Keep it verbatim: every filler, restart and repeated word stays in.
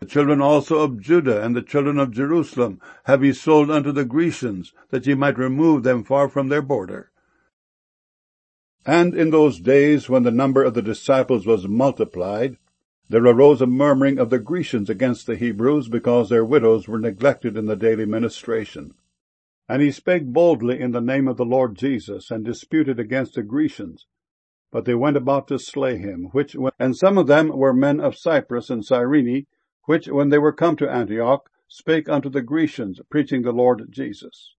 children also of Judah and the children of Jerusalem have ye sold unto the Grecians, that ye might remove them far from their border. And in those days, when the number of the disciples was multiplied, there arose a murmuring of the Grecians against the Hebrews, because their widows were neglected in the daily ministration. And he spake boldly in the name of the Lord Jesus, and disputed against the Grecians. But they went about to slay him, which, and some of them were men of Cyprus and Cyrene, which, when they were come to Antioch, spake unto the Grecians, preaching the Lord Jesus.